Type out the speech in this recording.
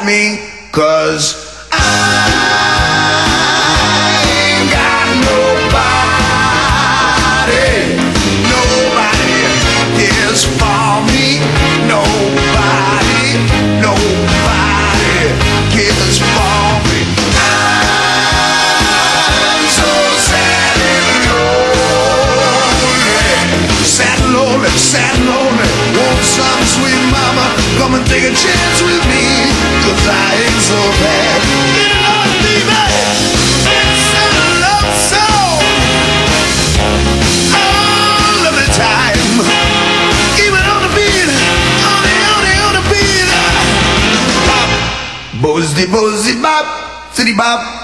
me, 'cause I ain't got nobody. Nobody cares for me. Nobody cares for me. I'm so sad and lonely, sad and lonely. Want some sweet mama, come and take a chance with me, 'cause I ain't so bad. Get along, baby. It's a love song all of the time. Even on the beat, on the beat. Bop, bozzy, bop, city bop.